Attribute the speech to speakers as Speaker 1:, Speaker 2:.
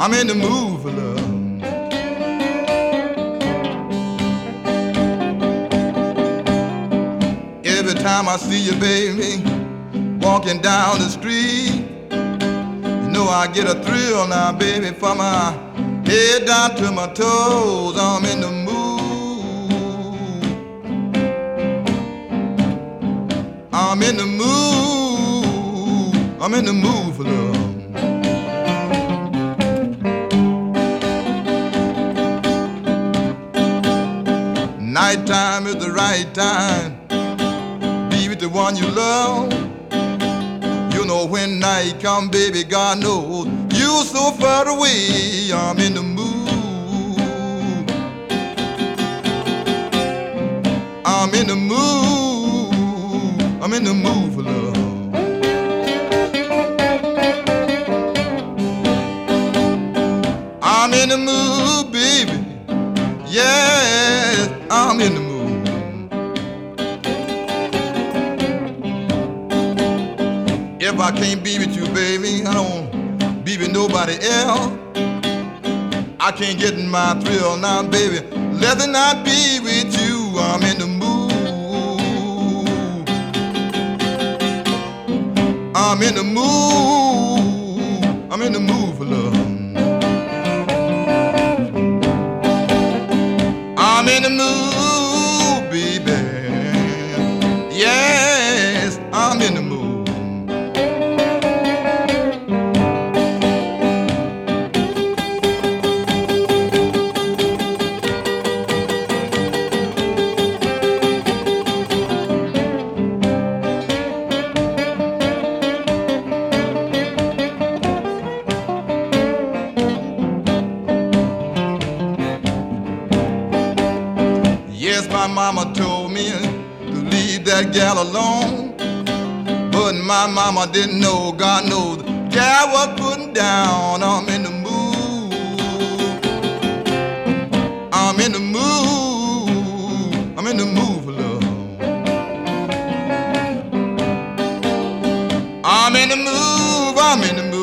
Speaker 1: I'm in the mood for love. Every time I see you, baby, walking down the street, you know I get a thrill now, baby, from my head down to my toes. I'm in the mood. I'm in the mood. I'm in the mood for love. Nighttime is the right time. Be with the one you love. You know when night come, baby, God knows you so far away. I'm in the mood. I'm in the mood. I'm in the mood for love. I'm in the mood, baby. Yes, I'm in the mood. If I can't be with you, baby, I don't be with nobody else. I can't get in my thrill now, baby. Let it not be with you. I'm in the mood. I'm in the mood. I'm in the mood for love. I'm in the mood, baby. Yes, I'm in the mood. Yes, my mama told me to leave that gal alone, but my mama didn't know, God knows, the gal was putting down. I'm in the mood. I'm in the mood. I'm in the mood for love. I'm in the mood. I'm in the mood.